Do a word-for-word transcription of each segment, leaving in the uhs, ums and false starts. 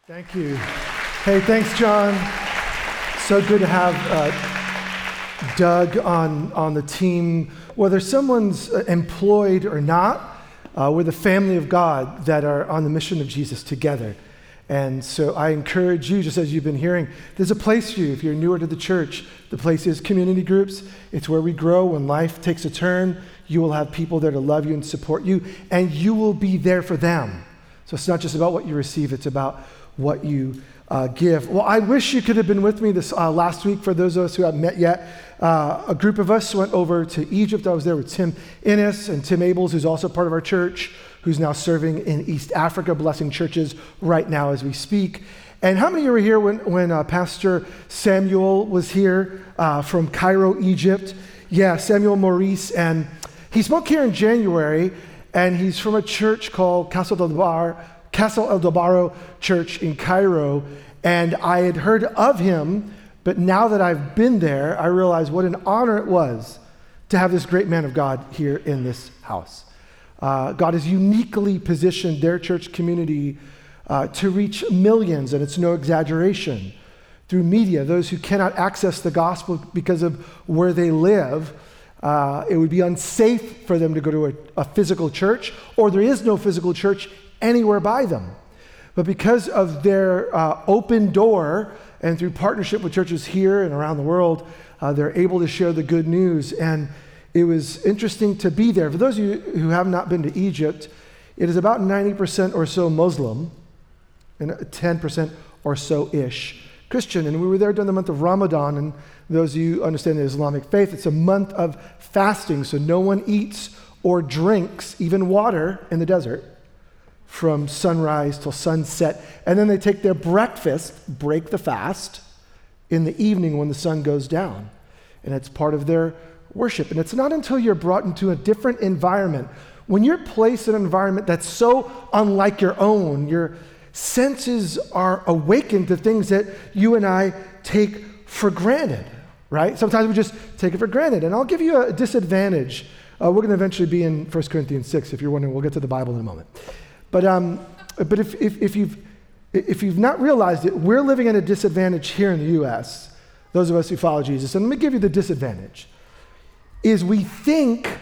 Thank you. Hey, thanks, John. So good to have uh, Doug on, on the team. Whether someone's employed or not, uh, we're the family of God that are on the mission of Jesus together. And so I encourage you, just as you've been hearing, there's a place for you if you're newer to the church. The place is community groups. It's where we grow. When life takes a turn, you will have people there to love you and support you, and you will be there for them. So it's not just about what you receive, it's about what you uh, give. Well, I wish you could have been with me this uh, last week. For those of us who haven't met yet, uh, a group of us went over to Egypt. I was there with Tim Innes and Tim Abels, who's also part of our church, who's now serving in East Africa, blessing churches right now as we speak. And how many of you were here when, when uh, Pastor Samuel was here uh, from Cairo, Egypt? Yeah, Samuel Maurice. And he spoke here in January, and he's from a church called Castle del Bar, Castle El Dobaro Church in Cairo, and I had heard of him, but now that I've been there, I realize what an honor it was to have this great man of God here in this house. Uh, God has uniquely positioned their church community uh, to reach millions, and it's no exaggeration, through media. Those who cannot access the gospel because of where they live, uh, it would be unsafe for them to go to a, a physical church, or there is no physical church anywhere by them. But because of their uh, open door and through partnership with churches here and around the world, uh, they're able to share the good news. And it was interesting to be there. For those of you who have not been to Egypt, it is about ninety percent or so Muslim and ten percent or so-ish Christian. And we were there during the month of Ramadan. And those of you who understand the Islamic faith, it's a month of fasting. So no one eats or drinks, even water, in the desert, from sunrise till sunset, and then they take their breakfast, break the fast, in the evening when the sun goes down. And it's part of their worship. And it's not until you're brought into a different environment, when you're placed in an environment that's so unlike your own, your senses are awakened to things that you and I take for granted, right? Sometimes we just take it for granted. And I'll give you a disadvantage. Uh, we're going to eventually be in First Corinthians six, if you're wondering. We'll get to the Bible in a moment. But um, but if, if if you've if you've not realized it, we're living at a disadvantage here in the U S, those of us who follow Jesus. And let me give you the disadvantage, is we think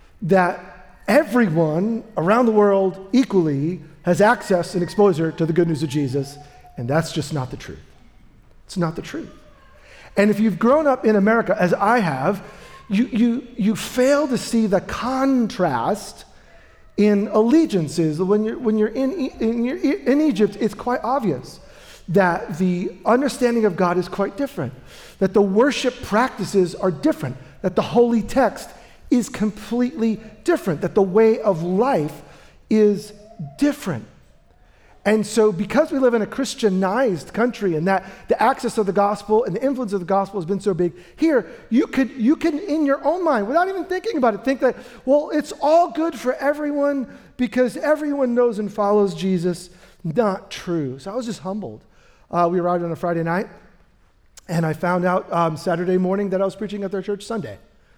that everyone around the world equally has access and exposure to the good news of Jesus, and that's just not the truth. It's not the truth. And if you've grown up in America, as I have, you you you fail to see the contrast in allegiances. When you're when you're in in, you're in Egypt, it's quite obvious that the understanding of God is quite different, that the worship practices are different, that the holy text is completely different, that the way of life is different. And so because we live in a Christianized country, and that the access of the gospel and the influence of the gospel has been so big, here you could you can in your own mind, without even thinking about it, think that, well, it's all good for everyone because everyone knows and follows Jesus. Not true. So I was just humbled. Uh, we arrived on a Friday night, and I found out um, Saturday morning that I was preaching at their church Sunday.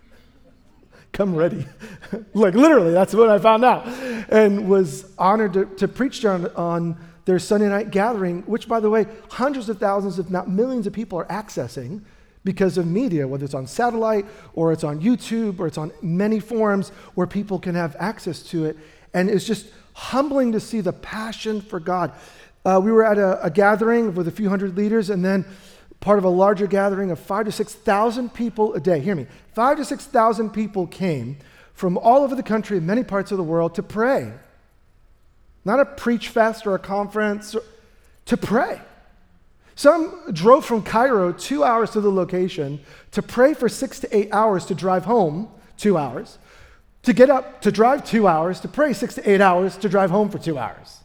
Come ready. Like literally, that's what I found out. And was honored to, to preach on, on their Sunday night gathering, which, by the way, hundreds of thousands, if not millions of people are accessing because of media, whether it's on satellite or it's on YouTube or it's on many forums where people can have access to it. And it's just humbling to see the passion for God. Uh, we were at a, a gathering with a few hundred leaders, and then part of a larger gathering of five to six thousand people a day. Hear me. Five to six thousand people came from all over the country, many parts of the world, to pray. Not a preach fest or a conference, to pray. Some drove from Cairo two hours to the location to pray for six to eight hours, to drive home two hours, to get up, to drive two hours, to pray six to eight hours, to drive home for two hours.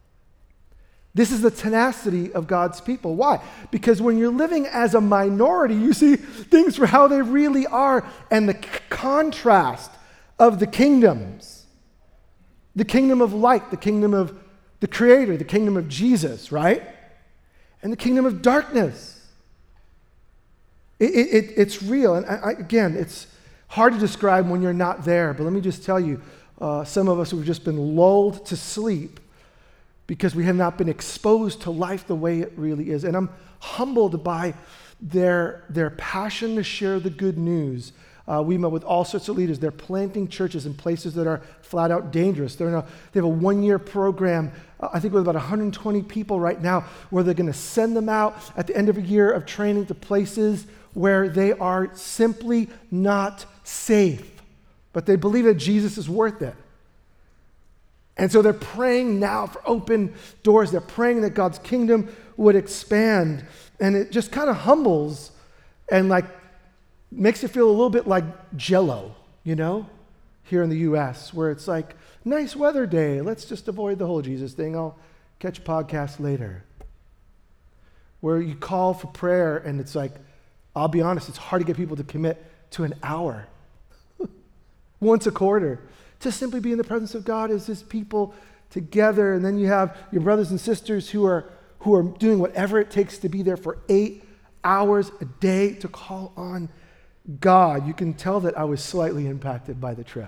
This is the tenacity of God's people. Why? Because when you're living as a minority, you see things for how they really are, and the c- contrast of the kingdoms. The kingdom of light, the kingdom of the Creator, the kingdom of Jesus, right? And the kingdom of darkness. It, it, it, it's real. And I, I, again, it's hard to describe when you're not there, but let me just tell you, uh, some of us who have just been lulled to sleep because we have not been exposed to life the way it really is. And I'm humbled by their, their passion to share the good news. Uh, we met with all sorts of leaders. They're planting churches in places that are flat out dangerous. They're in a, they have a one-year program, uh, I think with about one hundred twenty people right now, where they're going to send them out at the end of a year of training to places where they are simply not safe. But they believe that Jesus is worth it. And so they're praying now for open doors. They're praying that God's kingdom would expand. And it just kind of humbles and like makes you feel a little bit like Jell-O, you know, here in the U S, where it's like, nice weather day. Let's just avoid the whole Jesus thing. I'll catch a podcast later. Where you call for prayer and it's like, I'll be honest, it's hard to get people to commit to an hour once a quarter to simply be in the presence of God as his people together. And then you have your brothers and sisters who are who are doing whatever it takes to be there for eight hours a day to call on God. You can tell that I was slightly impacted by the trip.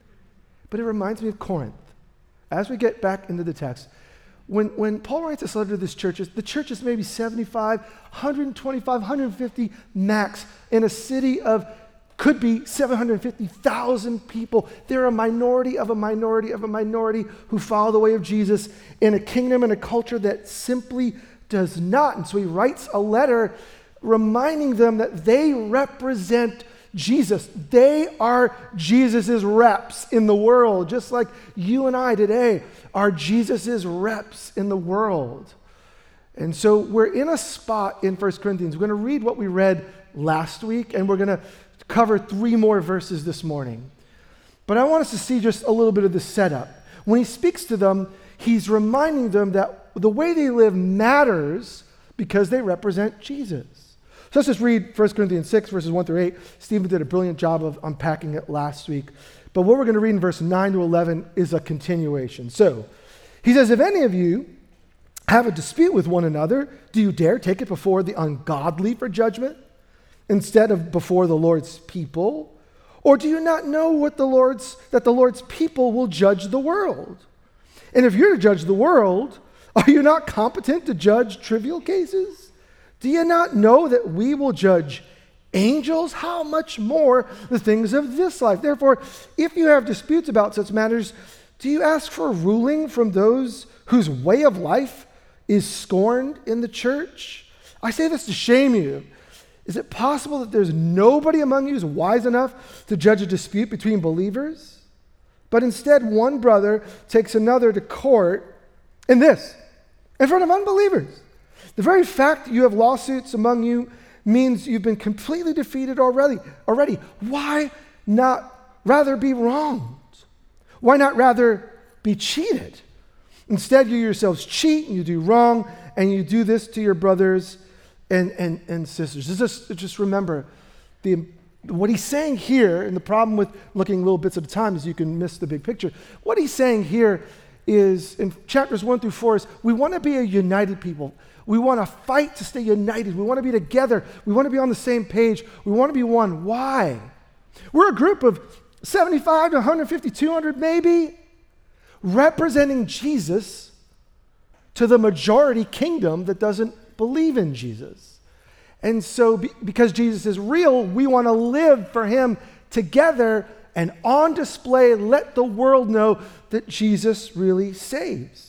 But it reminds me of Corinth. As we get back into the text, when, when Paul writes this letter to this church, the church is maybe seventy-five, one hundred twenty-five, one hundred fifty max in a city of could be seven hundred fifty thousand people. They're a minority of a minority of a minority who follow the way of Jesus in a kingdom and a culture that simply does not. And so he writes a letter reminding them that they represent Jesus. They are Jesus's reps in the world, just like you and I today are Jesus's reps in the world. And so we're in a spot in First Corinthians. We're going to read what we read last week, and we're going to cover three more verses this morning. But I want us to see just a little bit of the setup. When he speaks to them, he's reminding them that the way they live matters because they represent Jesus. So let's just read First Corinthians six, verses one through eight. Stephen did a brilliant job of unpacking it last week. But what we're going to read in verse nine to eleven is a continuation. So he says, if any of you have a dispute with one another, do you dare take it before the ungodly for judgment instead of before the Lord's people? Or do you not know what the Lord's that the Lord's people will judge the world? And if you're to judge the world, are you not competent to judge trivial cases? Do you not know that we will judge angels? How much more the things of this life? Therefore, if you have disputes about such matters, do you ask for a ruling from those whose way of life is scorned in the church? I say this to shame you. Is it possible that there's nobody among you who's wise enough to judge a dispute between believers? But instead, one brother takes another to court in this, in front of unbelievers. The very fact that you have lawsuits among you means you've been completely defeated already. Already. Why not rather be wronged? Why not rather be cheated? Instead, you yourselves cheat and you do wrong, and you do this to your brothers and, and, and sisters. Just, just remember, the, what he's saying here, and the problem with looking little bits at a time is you can miss the big picture. What he's saying here is, in chapters one through four, is we want to be a united people. We want to fight to stay united. We want to be together. We want to be on the same page. We want to be one. Why? We're a group of seventy-five to one hundred fifty, two hundred maybe, representing Jesus to the majority kingdom that doesn't believe in Jesus. And so be, because Jesus is real, we want to live for him together and on display, let the world know that Jesus really saves.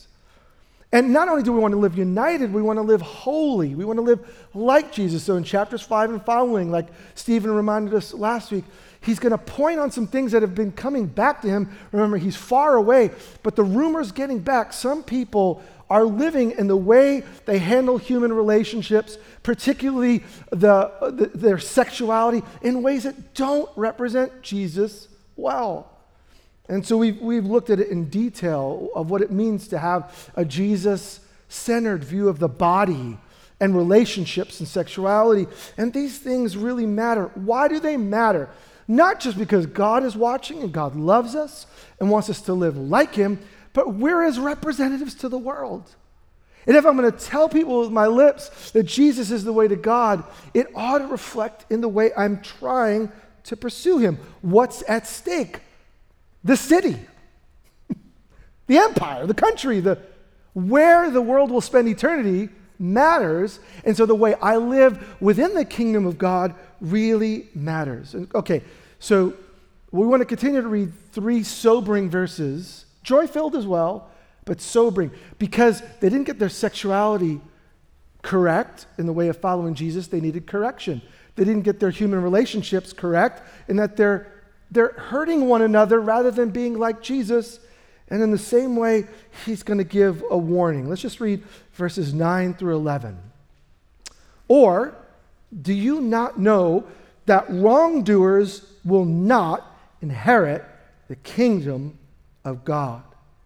And not only do we want to live united, we want to live holy. We want to live like Jesus. So in chapters five and following, like Stephen reminded us last week, he's going to point on some things that have been coming back to him. Remember, he's far away, but the rumor's getting back. Some people are living in the way they handle human relationships, particularly the, the, their sexuality, in ways that don't represent Jesus well. And so we've, we've looked at it in detail of what it means to have a Jesus-centered view of the body and relationships and sexuality. And these things really matter. Why do they matter? Not just because God is watching and God loves us and wants us to live like him, but we're his representatives to the world. And if I'm going to tell people with my lips that Jesus is the way to God, it ought to reflect in the way I'm trying to pursue him. What's at stake? The city, the empire, the country, the Where the world will spend eternity matters, and so the way I live within the kingdom of God really matters. And, okay, so we want to continue to read three sobering verses, joy-filled as well, but sobering, because they didn't get their sexuality correct in the way of following Jesus. They needed correction. They didn't get their human relationships correct in that they're they're hurting one another rather than being like Jesus. And in the same way, he's going to give a warning. Let's just read verses nine through eleven. Or, do you not know that wrongdoers will not inherit the kingdom of God?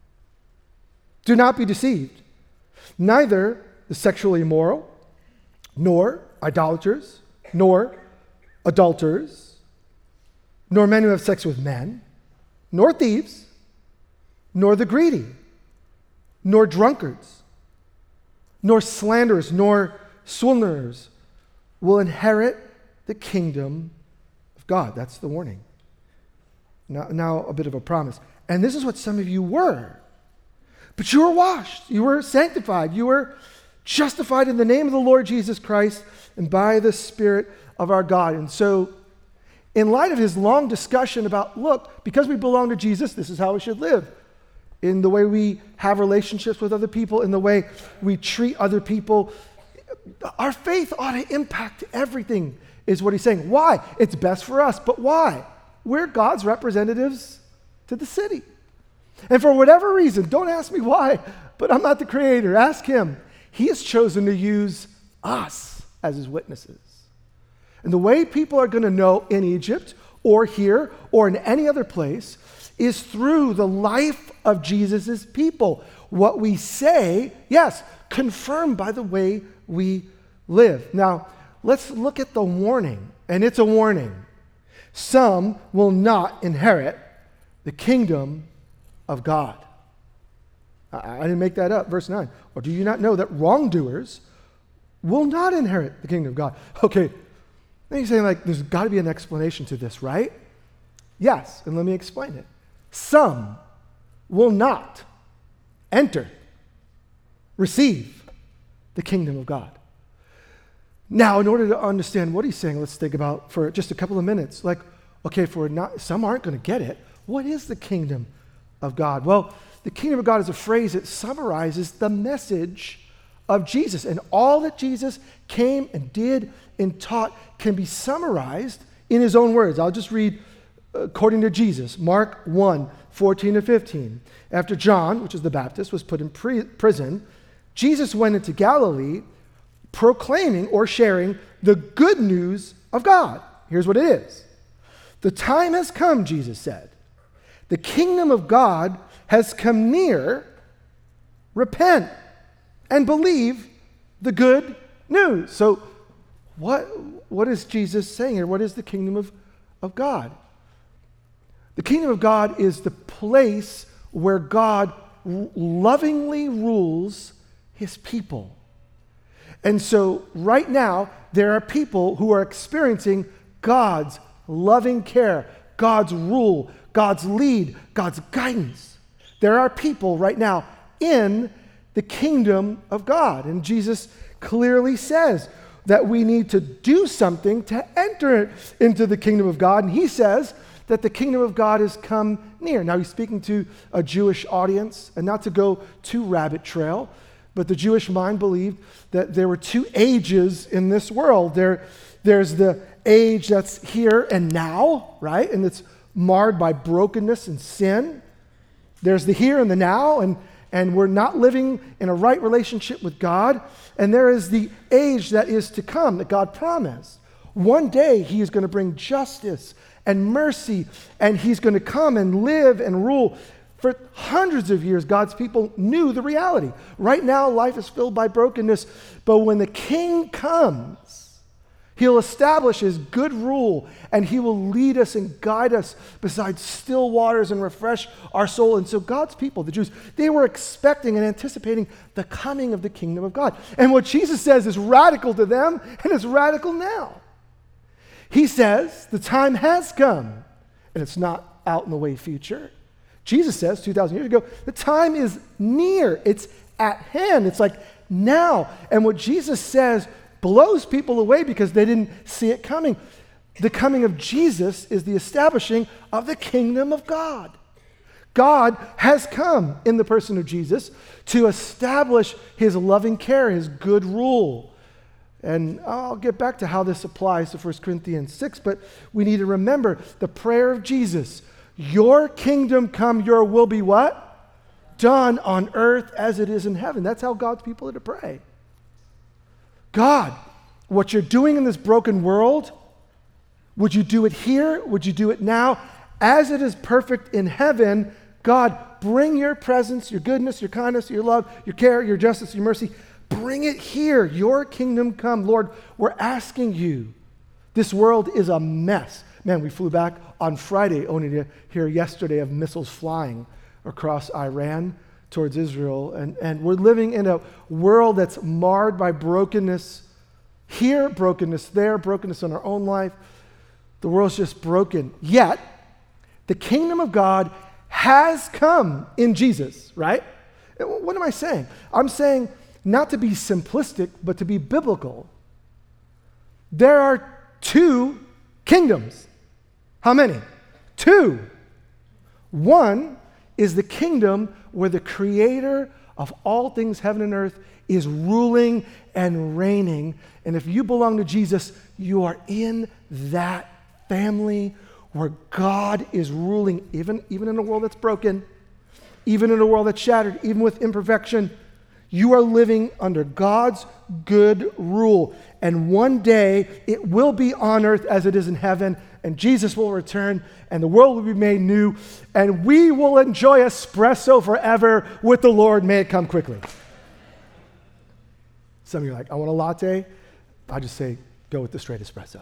Do not be deceived. Neither the sexually immoral, nor idolaters, nor adulterers, nor men who have sex with men, nor thieves, nor the greedy, nor drunkards, nor slanderers, nor swindlers will inherit the kingdom of God. That's the warning. Now, now a bit of a promise. And this is what some of you were. But you were washed, you were sanctified, you were justified in the name of the Lord Jesus Christ and by the Spirit of our God. And so, in light of his long discussion about, look, because we belong to Jesus, this is how we should live. In the way we have relationships with other people, in the way we treat other people, our faith ought to impact everything, is what he's saying. Why? It's best for us, but why? We're God's representatives to the city. And for whatever reason, don't ask me why, but I'm not the creator. Ask him. He has chosen to use us as his witnesses. And the way people are going to know in Egypt or here or in any other place is through the life of Jesus' people. What we say, yes, confirmed by the way we live. Now, let's look at the warning, and it's a warning. Some will not inherit the kingdom of God. I, I didn't make that up. Verse nine. Or do you not know that wrongdoers will not inherit the kingdom of God? Okay, then you're saying, like, there's got to be an explanation to this, right? Yes, and let me explain it. Some will not enter, receive the kingdom of God. Now, in order to understand what he's saying, let's think about for just a couple of minutes. Like, okay, for not, some aren't going to get it. What is the kingdom of God? Well, the kingdom of God is a phrase that summarizes the message of Jesus. And all that Jesus came and did and taught can be summarized in his own words. I'll just read according to Jesus, Mark one, fourteen to fifteen. After John, which is the Baptist, was put in pre- prison, Jesus went into Galilee proclaiming or sharing the good news of God. Here's what it is. The time has come, Jesus said. The kingdom of God has come near. Repent and believe the good news. So what, what is Jesus saying here? What is the kingdom of, of God? The kingdom of God is the place where God lovingly rules his people. And so right now, there are people who are experiencing God's loving care, God's rule, God's lead, God's guidance. There are people right now in the kingdom of God. And Jesus clearly says that we need to do something to enter into the kingdom of God. And he says that the kingdom of God has come near. Now, he's speaking to a Jewish audience, and not to go too rabbit trail, but the Jewish mind believed that there were two ages in this world. There, there's the age that's here and now, right? And it's marred by brokenness and sin. There's the here and the now, and, and we're not living in a right relationship with God. And there is the age that is to come that God promised. One day he is going to bring justice and mercy, and he's going to come and live and rule. For hundreds of years, God's people knew the reality. Right now, life is filled by brokenness, but when the king comes, he'll establish his good rule, and he will lead us and guide us beside still waters and refresh our soul. And so God's people, the Jews, they were expecting and anticipating the coming of the kingdom of God. And what Jesus says is radical to them, and it's radical now. He says the time has come, and it's not out in the way future. Jesus says two thousand years ago, the time is near, it's at hand. It's like now. And what Jesus says blows people away because they didn't see it coming. The coming of Jesus is the establishing of the kingdom of God. God has come in the person of Jesus to establish his loving care, his good rule. And I'll get back to how this applies to First Corinthians six, but we need to remember the prayer of Jesus. Your kingdom come, your will be what? Done on earth as it is in heaven. That's how God's people are to pray. God, what you're doing in this broken world, would you do it here? Would you do it now? As it is perfect in heaven, God, bring your presence, your goodness, your kindness, your love, your care, your justice, your mercy. Bring it here. Your kingdom come. Lord, we're asking you. This world is a mess. Man, we flew back on Friday only to hear yesterday of missiles flying across Iran towards Israel. And, and we're living in a world that's marred by brokenness. Here, brokenness there, brokenness in our own life. The world's just broken. Yet, the kingdom of God has come in Jesus, right? What am I saying? I'm saying not to be simplistic, but to be biblical. There are two kingdoms. How many? Two. One is the kingdom where the creator of all things, heaven and earth, is ruling and reigning. And if you belong to Jesus, you are in that family where God is ruling, even, even in a world that's broken, even in a world that's shattered, even with imperfection. You are living under God's good rule. And one day, it will be on earth as it is in heaven, and Jesus will return, and the world will be made new, and we will enjoy espresso forever with the Lord. May it come quickly. Some of you are like, I want a latte. I just say, go with the straight espresso.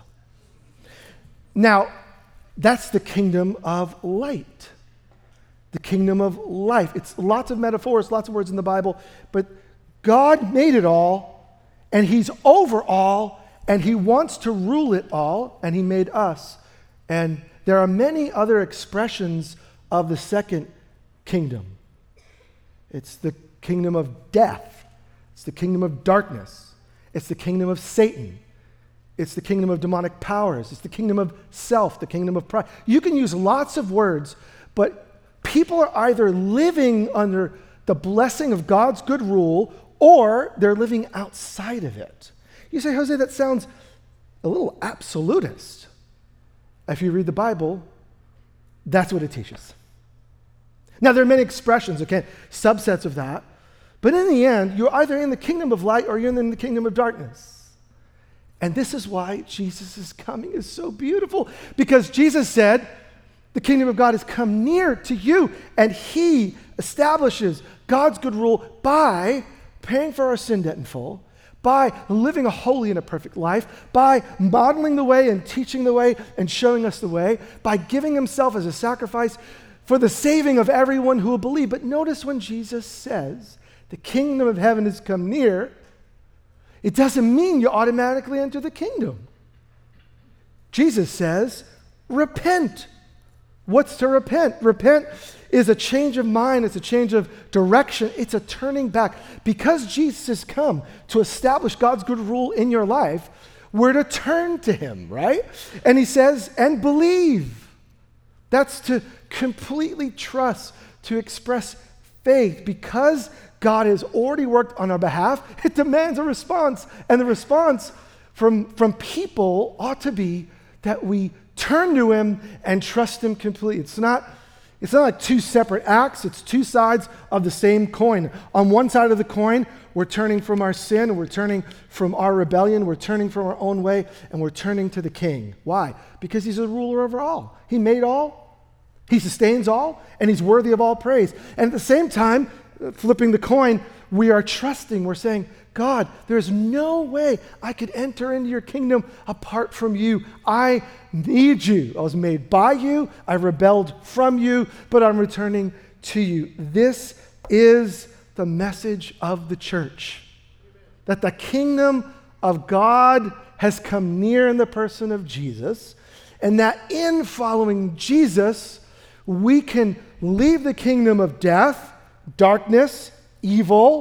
Now, that's the kingdom of light. The kingdom of life. It's lots of metaphors, lots of words in the Bible, but God made it all, and he's over all, and he wants to rule it all, and he made us. And there are many other expressions of the second kingdom. It's the kingdom of death. It's the kingdom of darkness. It's the kingdom of Satan. It's the kingdom of demonic powers. It's the kingdom of self, the kingdom of pride. You can use lots of words, but people are either living under the blessing of God's good rule or they're living outside of it. You say, Jose, that sounds a little absolutist. If you read the Bible, that's what it teaches. Now, there are many expressions, okay, subsets of that, but in the end, you're either in the kingdom of light or you're in the kingdom of darkness. And this is why Jesus' coming is so beautiful, because Jesus said, the kingdom of God has come near to you, and he establishes God's good rule by paying for our sin debt in full, by living a holy and a perfect life, by modeling the way and teaching the way and showing us the way, by giving himself as a sacrifice for the saving of everyone who will believe. But notice when Jesus says, the kingdom of heaven has come near, it doesn't mean you automatically enter the kingdom. Jesus says, repent. What's to repent? Repent is a change of mind. It's a change of direction. It's a turning back. Because Jesus has come to establish God's good rule in your life, we're to turn to him, right? And he says, and believe. That's to completely trust, to express faith. Because God has already worked on our behalf, it demands a response. And the response from, from people ought to be that we turn to him and trust him completely. It's not, it's not like two separate acts. It's two sides of the same coin. On one side of the coin, we're turning from our sin, we're turning from our rebellion, we're turning from our own way, and we're turning to the King. Why? Because he's a ruler over all. He made all, he sustains all, and he's worthy of all praise. And at the same time, flipping the coin, we are trusting. We're saying, God, there's no way I could enter into your kingdom apart from you. I need you. I was made by you. I rebelled from you, but I'm returning to you. This is the message of the church, that the kingdom of God has come near in the person of Jesus, and that in following Jesus, we can leave the kingdom of death, darkness, evil,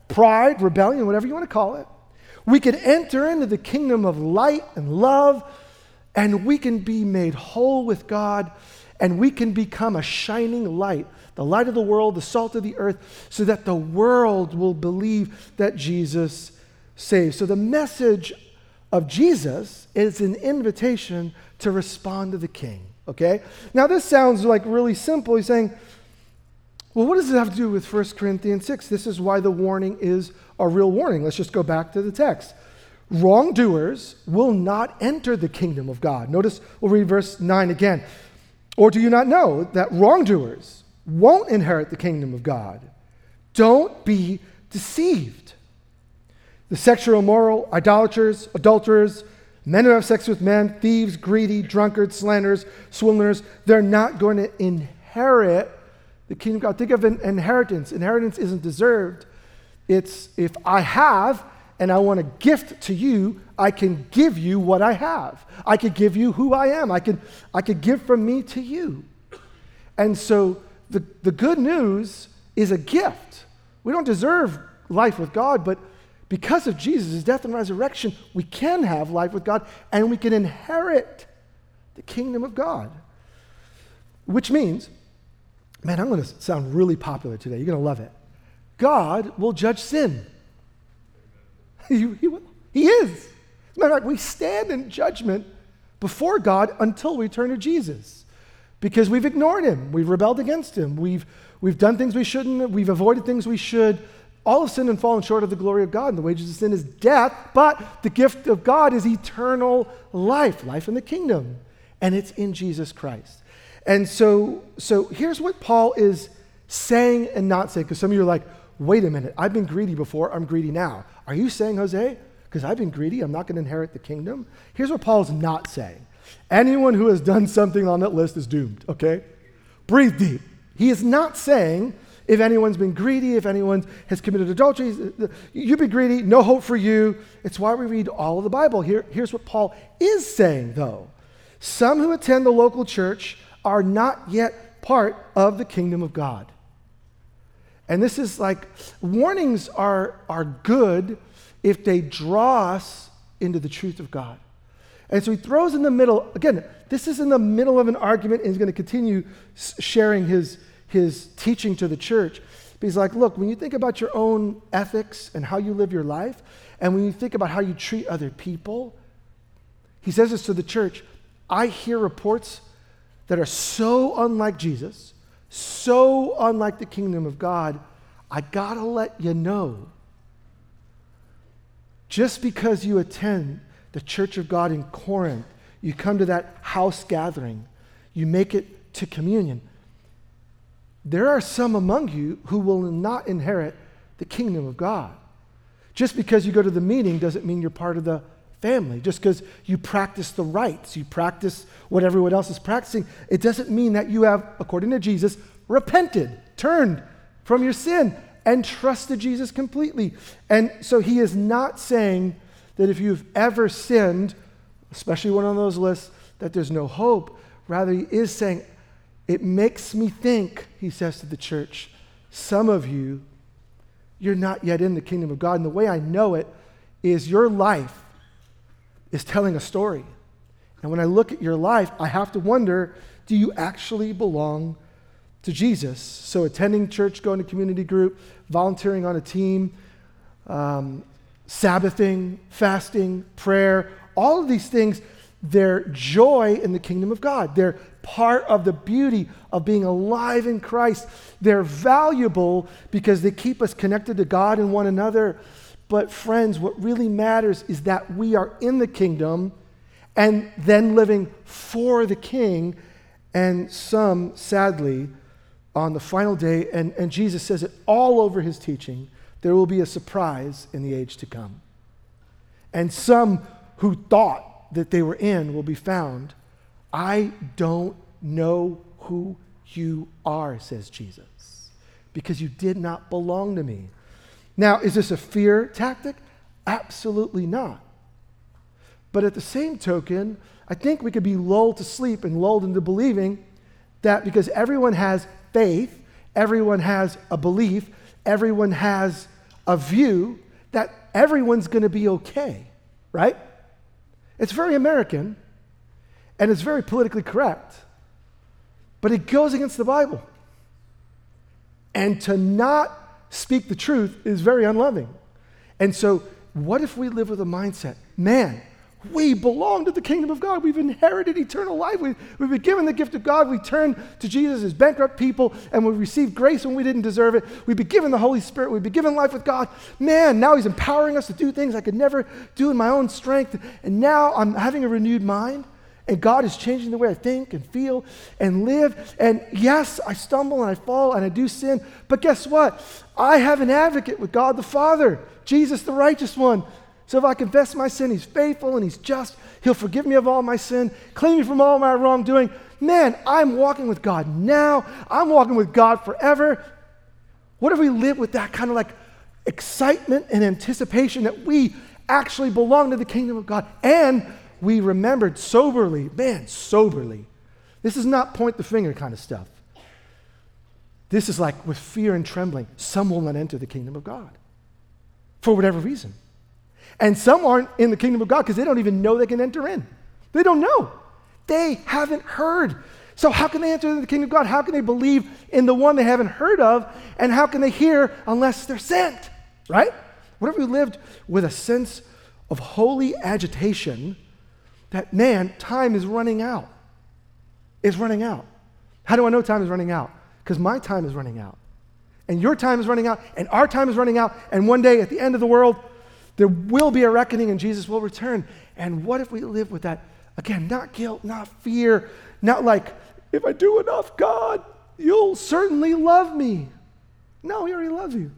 pride, rebellion, whatever you want to call it. We can enter into the kingdom of light and love, and we can be made whole with God, and we can become a shining light, the light of the world, the salt of the earth, so that the world will believe that Jesus saves. So the message of Jesus is an invitation to respond to the King, okay? Now this sounds like really simple. He's saying, well, what does it have to do with First Corinthians six? This is why the warning is a real warning. Let's just go back to the text. Wrongdoers will not enter the kingdom of God. Notice, we'll read verse nine again. Or do you not know that wrongdoers won't inherit the kingdom of God? Don't be deceived. The sexual immoral, idolaters, adulterers, men who have sex with men, thieves, greedy, drunkards, slanderers, swindlers, they're not going to inherit the kingdom of God. Think of an inheritance. Inheritance isn't deserved. It's if I have and I want to gift to you, I can give you what I have. I could give you who I am. I could, I could give from me to you. And so the, the good news is a gift. We don't deserve life with God, but because of Jesus' death and resurrection, we can have life with God, and we can inherit the kingdom of God. Which means, man, I'm going to sound really popular today. You're going to love it. God will judge sin. he, he, will. He is. As a matter of fact, we stand in judgment before God until we turn to Jesus, because we've ignored him. We've rebelled against him. We've, we've done things we shouldn't. We've avoided things we should. All have sinned and fallen short of the glory of God, and the wages of sin is death, but the gift of God is eternal life, life in the kingdom, and it's in Jesus Christ. And so, so here's what Paul is saying and not saying, because some of you are like, wait a minute, I've been greedy before, I'm greedy now. Are you saying, Jose, because I've been greedy, I'm not going to inherit the kingdom? Here's what Paul's not saying. Anyone who has done something on that list is doomed, okay? Breathe deep. He is not saying, if anyone's been greedy, if anyone has committed adultery, you be greedy, no hope for you. It's why we read all of the Bible. Here, here's what Paul is saying, though. Some who attend the local church are not yet part of the kingdom of God. And this is like, warnings are, are good if they draw us into the truth of God. And so he throws in the middle, again, this is in the middle of an argument, and he's going to continue sharing his his teaching to the church. But he's like, look, when you think about your own ethics and how you live your life, and when you think about how you treat other people, he says this to the church, I hear reports that are so unlike Jesus, so unlike the kingdom of God, I gotta let you know. Just because you attend the church of God in Corinth, you come to that house gathering, you make it to communion, there are some among you who will not inherit the kingdom of God. Just because you go to the meeting doesn't mean you're part of the family. Just because you practice the rites, you practice what everyone else is practicing, it doesn't mean that you have, according to Jesus, repented, turned from your sin, and trusted Jesus completely. And so he is not saying that if you've ever sinned, especially one on those lists, that there's no hope. Rather, he is saying, it makes me think, he says to the church, some of you, you're not yet in the kingdom of God. And the way I know it is your life is telling a story. And when I look at your life, I have to wonder, do you actually belong to Jesus? So attending church, going to community group, volunteering on a team, um, Sabbathing, fasting, prayer, all of these things, they're joy in the kingdom of God. They're part of the beauty of being alive in Christ. They're valuable because they keep us connected to God and one another. But friends, what really matters is that we are in the kingdom and then living for the King. And some, sadly, on the final day, and, and Jesus says it all over his teaching, there will be a surprise in the age to come. And some who thought that they were in will be found. I don't know who you are, says Jesus, because you did not belong to me. Now, is this a fear tactic? Absolutely not. But at the same token, I think we could be lulled to sleep and lulled into believing that because everyone has faith, everyone has a belief, everyone has a view that everyone's going to be okay, right? It's very American, and it's very politically correct, but it goes against the Bible. And to not speak the truth is very unloving. And so, what if we live with a mindset, man, we belong to the kingdom of God. We've inherited eternal life. We've, we've been given the gift of God. We turn to Jesus as bankrupt people, and we receive grace when we didn't deserve it. We've been given the Holy Spirit. We've been given life with God. Man, now he's empowering us to do things I could never do in my own strength. And now I'm having a renewed mind, and God is changing the way I think and feel and live. And yes, I stumble and I fall and I do sin, but guess what? I have an advocate with God the Father, Jesus the righteous one. So if I confess my sin, he's faithful and he's just. He'll forgive me of all my sin, clean me from all my wrongdoing. Man, I'm walking with God now. I'm walking with God forever. What if we live with that kind of like excitement and anticipation that we actually belong to the kingdom of God? And we remembered soberly, man, soberly. This is not point the finger kind of stuff. This is like with fear and trembling. Some will not enter the kingdom of God for whatever reason. And some aren't in the kingdom of God because they don't even know they can enter in. They don't know. They haven't heard. So how can they enter the kingdom of God? How can they believe in the one they haven't heard of? And how can they hear unless they're sent? Right? What if we lived with a sense of holy agitation that, man, time is running out? It's running out. How do I know time is running out? Because my time is running out. And your time is running out. And our time is running out. And one day at the end of the world, there will be a reckoning and Jesus will return. And what if we live with that? Again, not guilt, not fear, not like, if I do enough, God, you'll certainly love me. No, he already loves you.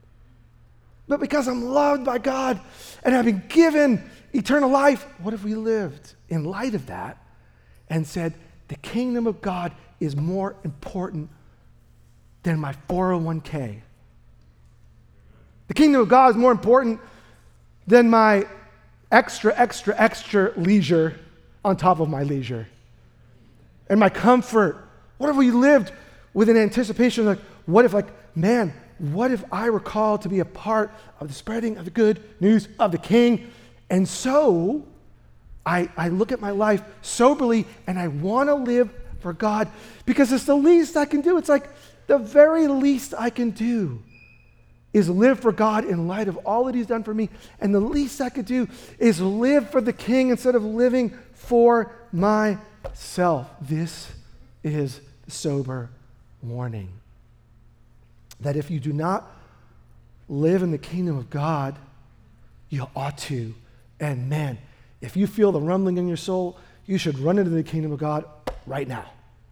But because I'm loved by God and I've been given eternal life, what if we lived in light of that and said, the kingdom of God is more important than my four oh one k. The kingdom of God is more important than my extra, extra, extra leisure on top of my leisure. And my comfort. What if we lived with an anticipation like, what if like, man, what if I were called to be a part of the spreading of the good news of the King? And so I, I look at my life soberly and I want to live for God because it's the least I can do. It's like the very least I can do is live for God in light of all that he's done for me. And the least I could do is live for the King instead of living for myself. This is the sober warning. That if you do not live in the kingdom of God, you ought to. And man, if you feel the rumbling in your soul, you should run into the kingdom of God right now.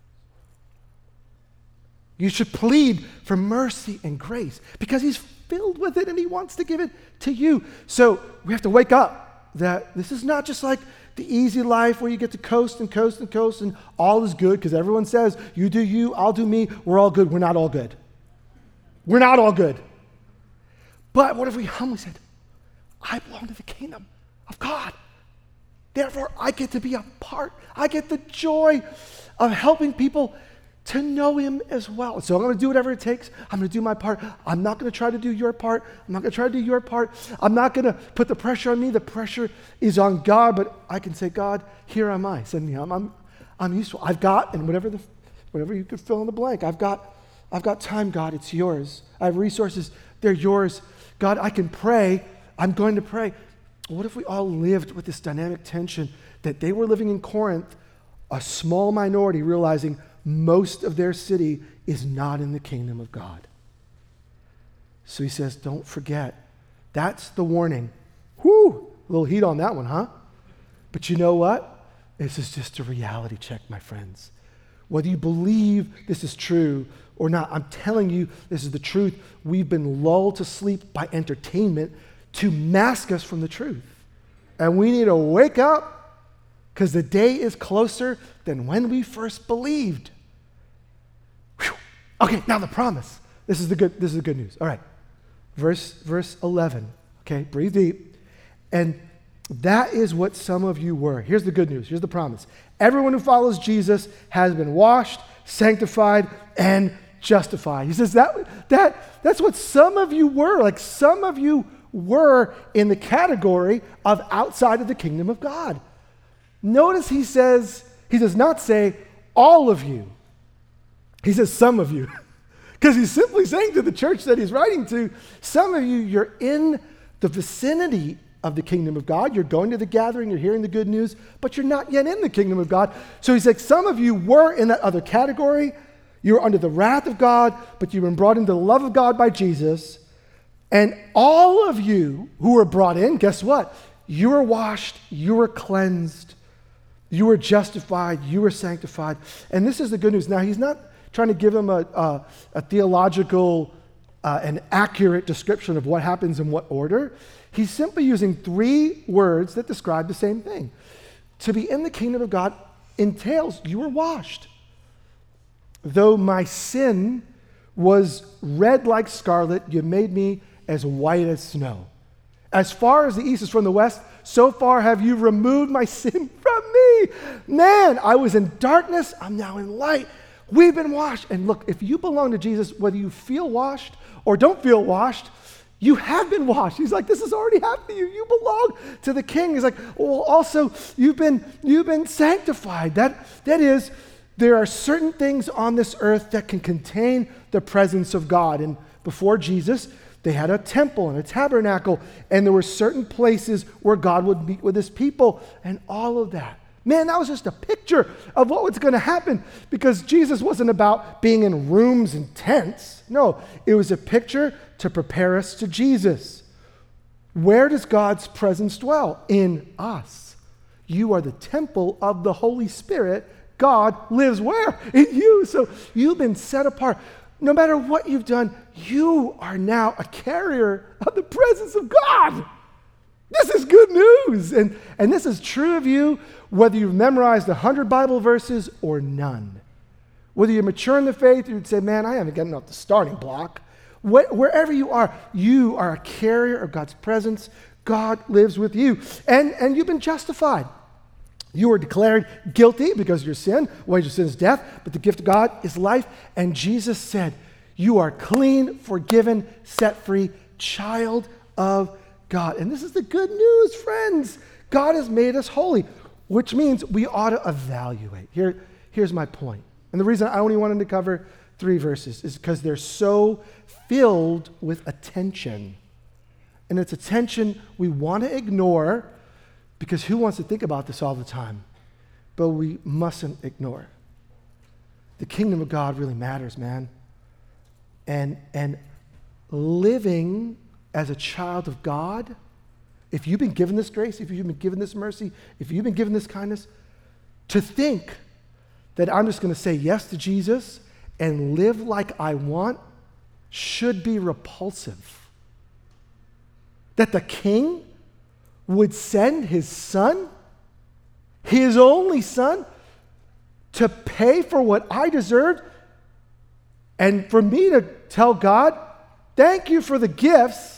You should plead for mercy and grace because he's filled with it and he wants to give it to you. So we have to wake up that this is not just like the easy life where you get to coast and coast and coast and all is good because everyone says, you do you, I'll do me, we're all good. We're not all good. We're not all good. But what if we humbly said, I belong to the kingdom of God. Therefore, I get to be a part. I get the joy of helping people to know him as well. So I'm going to do whatever it takes. I'm going to do my part. I'm not going to try to do your part. I'm not going to try to do your part. I'm not going to put the pressure on me. The pressure is on God, but I can say, God, here am I. Send me. I'm, I'm, I'm useful. I've got, and whatever the, whatever you could fill in the blank, I've got, I've got time, God. It's yours. I have resources. They're yours. God, I can pray. I'm going to pray. What if we all lived with this dynamic tension that they were living in Corinth, a small minority realizing most of their city is not in the kingdom of God. So he says, don't forget. That's the warning. Whew, a little heat on that one, huh? But you know what? This is just a reality check, my friends. Whether you believe this is true or not, I'm telling you this is the truth. We've been lulled to sleep by entertainment to mask us from the truth. And we need to wake up because the day is closer than when we first believed. Whew. Okay, now the promise. This is the good, this is the good news. All right. Verse, verse eleven. Okay, breathe deep. And that is what some of you were. Here's the good news. Here's the promise. Everyone who follows Jesus has been washed, sanctified, and justified. He says that, that that's what some of you were. Like some of you were in the category of outside of the kingdom of God. Notice he says, he does not say all of you. He says some of you. Because he's simply saying to the church that he's writing to, some of you, you're in the vicinity of the kingdom of God. You're going to the gathering, you're hearing the good news, but you're not yet in the kingdom of God. So he's like, some of you were in that other category. You were under the wrath of God, but you've been brought into the love of God by Jesus. And all of you who were brought in, guess what? You were washed, you were cleansed, you were justified, you were sanctified. And this is the good news. Now, he's not trying to give them a, a, a theological uh, and accurate description of what happens in what order. He's simply using three words that describe the same thing. To be in the kingdom of God entails you were washed. Though my sin was red like scarlet, you made me as white as snow. As far as the east is from the west, so far have you removed my sin from me. Man, I was in darkness, I'm now in light. We've been washed. And look, if you belong to Jesus, whether you feel washed or don't feel washed, you have been washed. He's like, this has already happened to you. You belong to the King. He's like, well, also, you've been, you've been sanctified. That, that is, there are certain things on this earth that can contain the presence of God. And before Jesus, they had a temple and a tabernacle, and there were certain places where God would meet with his people, and all of that. Man, that was just a picture of what was going to happen, because Jesus wasn't about being in rooms and tents. No, it was a picture to prepare us to Jesus. Where does God's presence dwell? In us. You are the temple of the Holy Spirit. God lives where? In you. So you've been set apart. No matter what you've done, you are now a carrier of the presence of God. This is good news. And, and this is true of you whether you've memorized one hundred Bible verses or none. Whether you're mature in the faith, you'd say, man, I haven't gotten off the starting block. Wh- wherever you are, you are a carrier of God's presence. God lives with you. And, and you've been justified. You were declared guilty because of your sin. Wages of sin is death, but the gift of God is life. And Jesus said, you are clean, forgiven, set free, child of God. And this is the good news, friends. God has made us holy, which means we ought to evaluate. Here, here's my point. And the reason I only wanted to cover three verses is because they're so filled with attention. And it's attention we want to ignore, because who wants to think about this all the time? But we mustn't ignore. The kingdom of God really matters, man. And, and living as a child of God, if you've been given this grace, if you've been given this mercy, if you've been given this kindness, to think that I'm just going to say yes to Jesus and live like I want should be repulsive. That the King would send his son, his only son, to pay for what I deserved, and for me to tell God, thank you for the gifts,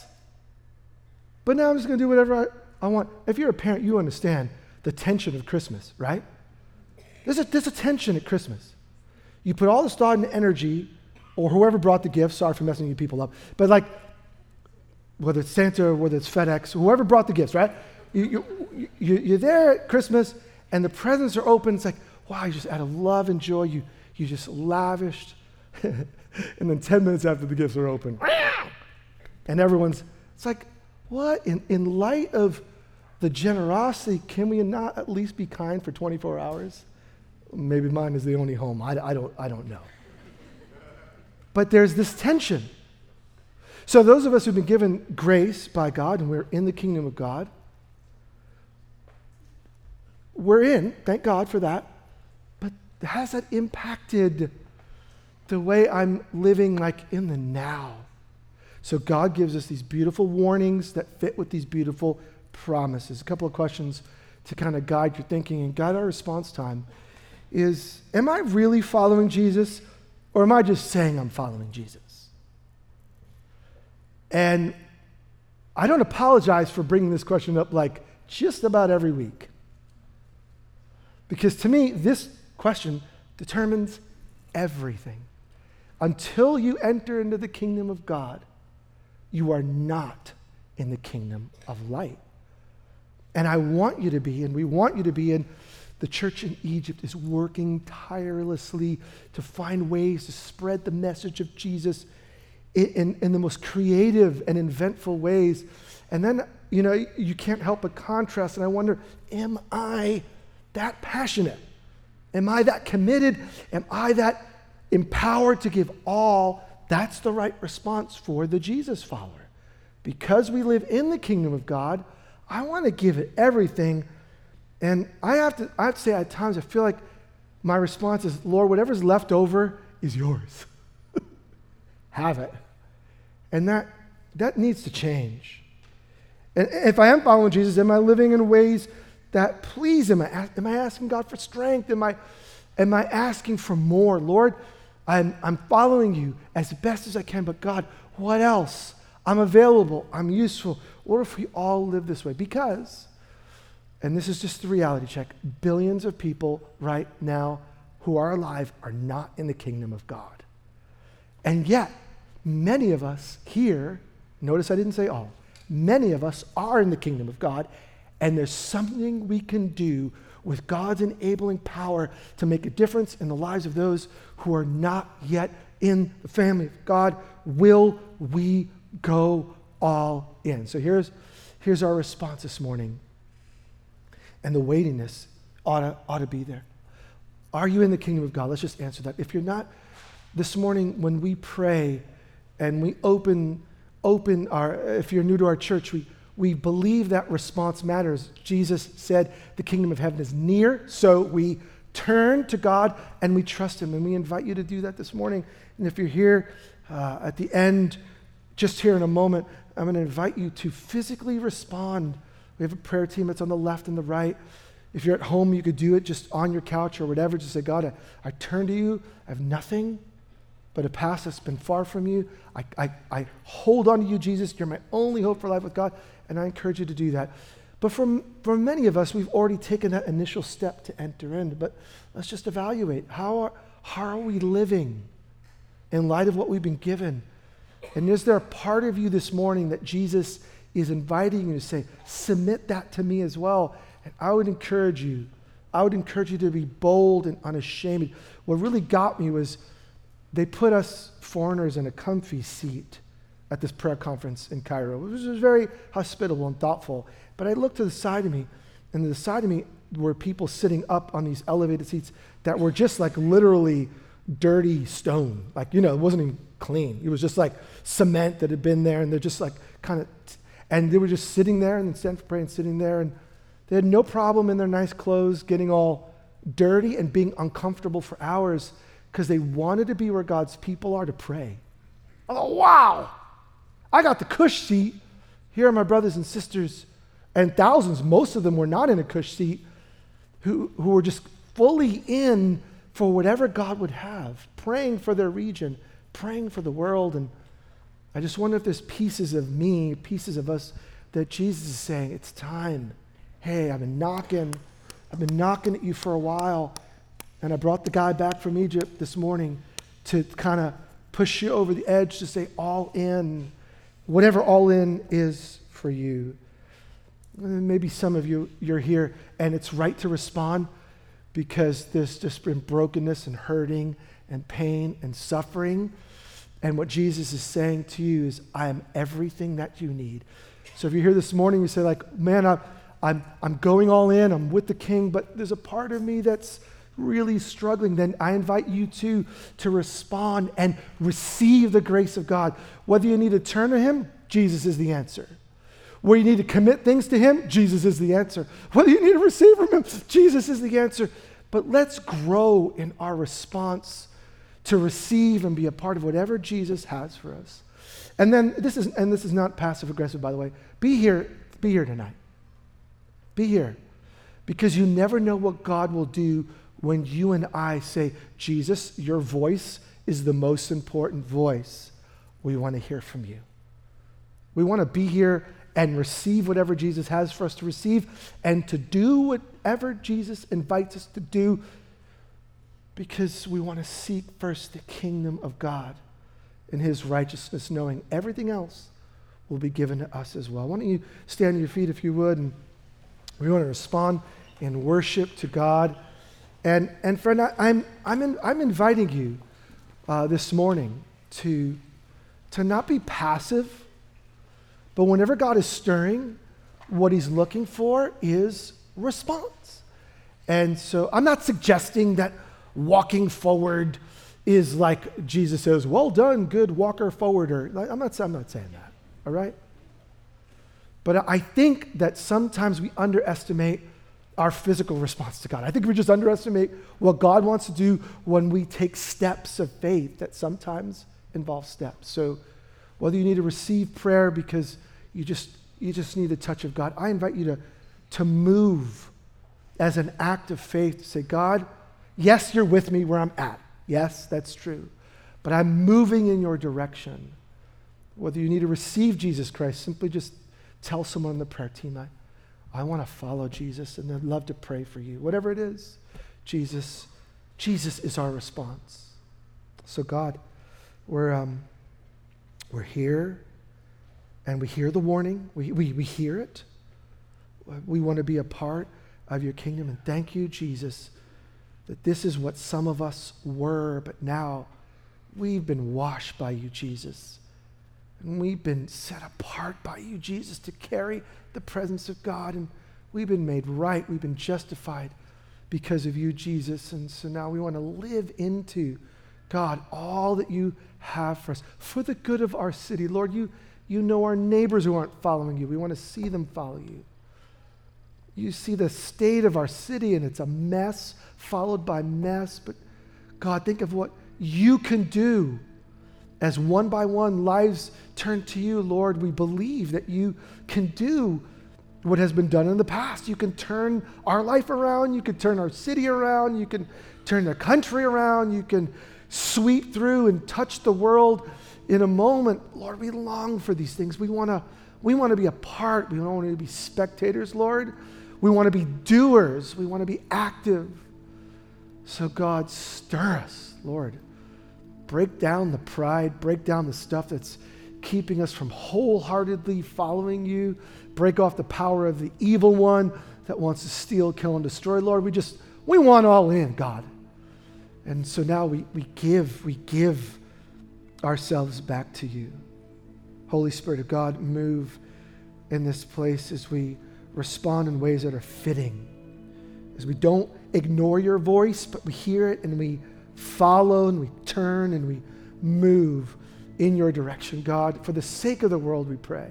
but now I'm just going to do whatever I, I want. If you're a parent, you understand the tension of Christmas, right? There's a, there's a tension at Christmas. You put all this thought and energy, or whoever brought the gifts, sorry for messing you people up, but like, whether it's Santa or whether it's FedEx, whoever brought the gifts, right? You, you, you, you're there at Christmas, and the presents are open. It's like, wow, you just out of love and joy, you, you just lavished. And then ten minutes after the gifts are open, and everyone's, it's like, what? In, in light of the generosity, can we not at least be kind for twenty-four hours? Maybe mine is the only home. I, I, don't, I don't know. But there's this tension. So those of us who've been given grace by God and we're in the kingdom of God, we're in, thank God for that, but has that impacted the way I'm living like in the now? So God gives us these beautiful warnings that fit with these beautiful promises. A couple of questions to kind of guide your thinking and guide our response time is, am I really following Jesus, or am I just saying I'm following Jesus? And I don't apologize for bringing this question up like just about every week. Because to me, this question determines everything. until you enter into the kingdom of God, you are not in the kingdom of light. And I want you to be, and we want you to be, and the church in Egypt is working tirelessly to find ways to spread the message of Jesus in, in, in the most creative and inventful ways. And then, you know, you can't help but contrast, and I wonder, am I that passionate? Am I that committed? Am I that empowered to give all? That's the right response for the Jesus follower. Because we live in the kingdom of God, I want to give it everything. And I have to I have to say at times I feel like my response is, Lord, whatever's left over is yours. Have it. And that that needs to change. And if I am following Jesus, am I living in ways that please him? Am I, am I asking God for strength? Am I, am I asking for more? Lord, I'm, I'm following you as best as I can, but God, what else? I'm available. I'm useful. What if we all live this way? Because, and this is just the reality check, billions of people right now who are alive are not in the kingdom of God. And yet, many of us here, notice I didn't say all, many of us are in the kingdom of God, and there's something we can do with God's enabling power to make a difference in the lives of those who are not yet in the family of God. Will we go all in? So here's, here's our response this morning. And the weightiness ought to, ought to be there. Are you in the kingdom of God? Let's just answer that. If you're not, this morning when we pray and we open, open our, if you're new to our church, we, we believe that response matters. Jesus said the kingdom of heaven is near, so we turn to God and we trust him. And we invite you to do that this morning. And if you're here uh, at the end, just here in a moment, I'm going to invite you to physically respond. We have a prayer team that's on the left and the right. If you're at home, you could do it just on your couch or whatever. Just say, God, I, I turn to you. I have nothing but a past that's been far from you. I, I, I hold on to you, Jesus. You're my only hope for life with God. And I encourage you to do that. But for, for many of us, we've already taken that initial step to enter in. But let's just evaluate. How are, how are we living in light of what we've been given? And is there a part of you this morning that Jesus is inviting you to say, submit that to me as well? And I would encourage you, I would encourage you to be bold and unashamed. What really got me was they put us foreigners in a comfy seat at this prayer conference in Cairo, which was very hospitable and thoughtful. But I looked to the side of me, and to the side of me were people sitting up on these elevated seats that were just like literally dirty stone. Like, you know, it wasn't even clean. It was just like cement that had been there, and they're just like kind of, and they were just sitting there and then standing for prayer and sitting there, and they had no problem in their nice clothes getting all dirty and being uncomfortable for hours because they wanted to be where God's people are to pray. Oh, wow! I got the cush seat. Here are my brothers and sisters, and thousands, most of them were not in a cush seat, who, who were just fully in for whatever God would have, praying for their region, praying for the world. And I just wonder if there's pieces of me, pieces of us, that Jesus is saying, it's time. Hey, I've been knocking. I've been knocking at you for a while. And I brought the guy back from Egypt this morning to kind of push you over the edge to say all in. Whatever all in is for you. And maybe some of you, you're here, and it's right to respond because there's just been brokenness and hurting and pain and suffering. And what Jesus is saying to you is, I am everything that you need. So if you're here this morning, you say like, man, I, I'm, I'm going all in, I'm with the King, but there's a part of me that's really struggling, then I invite you to, to respond and receive the grace of God. Whether you need to turn to him, Jesus is the answer. Where you need to commit things to him, Jesus is the answer. Whether you need to receive from him, Jesus is the answer. But let's grow in our response to receive and be a part of whatever Jesus has for us. And then this is, and this is not passive aggressive, by the way. Be here, be here tonight. Be here. Because you never know what God will do when you and I say, Jesus, your voice is the most important voice. We want to hear from you. We want to be here and receive whatever Jesus has for us to receive and to do whatever Jesus invites us to do because we want to seek first the kingdom of God and his righteousness, knowing everything else will be given to us as well. Why don't you stand on your feet if you would, and we want to respond in worship to God. And and friend, I, I'm I'm in, I'm inviting you uh, this morning to to not be passive, but whenever God is stirring, what he's looking for is response. And so I'm not suggesting that walking forward is like Jesus says, "Well done, good walker forwarder." I'm not I'm not saying that. All right? But I think that sometimes we underestimate our physical response to God. I think we just underestimate what God wants to do when we take steps of faith that sometimes involve steps. So whether you need to receive prayer because you just you just need the touch of God, I invite you to, to move as an act of faith to say, God, yes, you're with me where I'm at. Yes, that's true. But I'm moving in your direction. Whether you need to receive Jesus Christ, simply just tell someone on the prayer team, I, I want to follow Jesus, and I'd love to pray for you. Whatever it is, Jesus, Jesus is our response. So God, we're um, we're here, and we hear the warning. We we we hear it. We want to be a part of your kingdom, and thank you, Jesus, that this is what some of us were, but now we've been washed by you, Jesus. And we've been set apart by you, Jesus, to carry the presence of God. And we've been made right. We've been justified because of you, Jesus. And so now we want to live into, God, all that you have for us for the good of our city. Lord, you, you know our neighbors who aren't following you. We want to see them follow you. You see the state of our city, and it's a mess followed by mess. But God, think of what you can do as one by one lives turn to you, Lord. We believe that you can do what has been done in the past. You can turn our life around. You can turn our city around. You can turn the country around. You can sweep through and touch the world in a moment. Lord, we long for these things. We want to we want to be a part. We don't want to be spectators, Lord. We want to be doers. We want to be active. So God, stir us, Lord. Break down the pride, break down the stuff that's keeping us from wholeheartedly following you. Break off the power of the evil one that wants to steal, kill, and destroy. Lord, we just, we want all in, God. And so now we, we give, we give ourselves back to you. Holy Spirit of God, move in this place as we respond in ways that are fitting. As we don't ignore your voice, but we hear it and we follow and we turn and we move in your direction. God, for the sake of the world, we pray.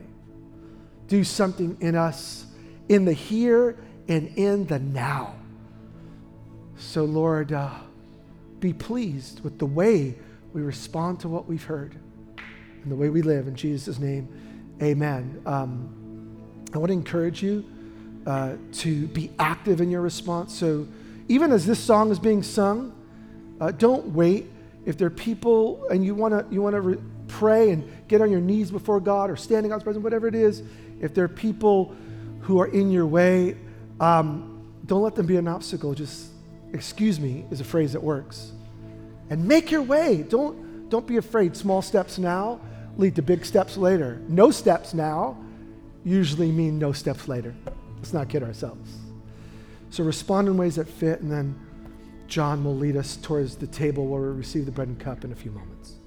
Do something in us, in the here and in the now. So Lord, uh, be pleased with the way we respond to what we've heard and the way we live. In Jesus' name, amen. Um, I want to encourage you uh, to be active in your response. So even as this song is being sung, Uh, don't wait. If there are people and you want to you want to re- pray and get on your knees before God or standing God's presence, whatever it is, if there are people who are in your way, um, don't let them be an obstacle. Just excuse me is a phrase that works. And make your way. Don't don't be afraid. Small steps now lead to big steps later. No steps now usually mean no steps later. Let's not kid ourselves. So respond in ways that fit, and then John will lead us towards the table where we receive the bread and cup in a few moments.